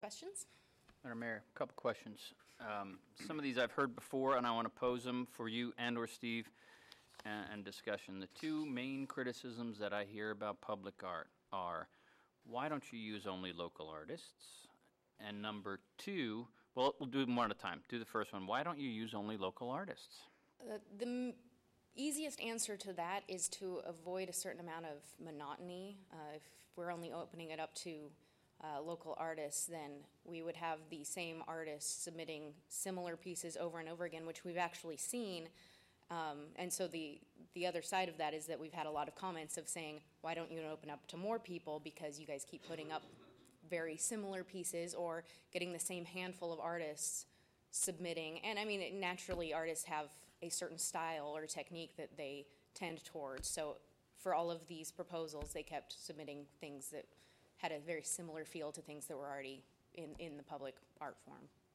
questions? Madam Mayor, a couple questions. Some of these I've heard before, and I want to pose them for you and/or Steve and discussion. The two main criticisms that I hear about public art are, why don't you use only local artists? And number two, well, we'll do them one at a time. Do the first one. Why don't you use only local artists? The easiest answer to that is to avoid a certain amount of monotony. If we're only opening it up to local artists, then we would have the same artists submitting similar pieces over and over again, which we've actually seen. And so the other side of that is that we've had a lot of comments of saying, why don't you open up to more people, because you guys keep putting up very similar pieces or getting the same handful of artists submitting. And I mean, naturally artists have a certain style or technique that they tend towards. So for all of these proposals, they kept submitting things that had a very similar feel to things that were already in the public art form.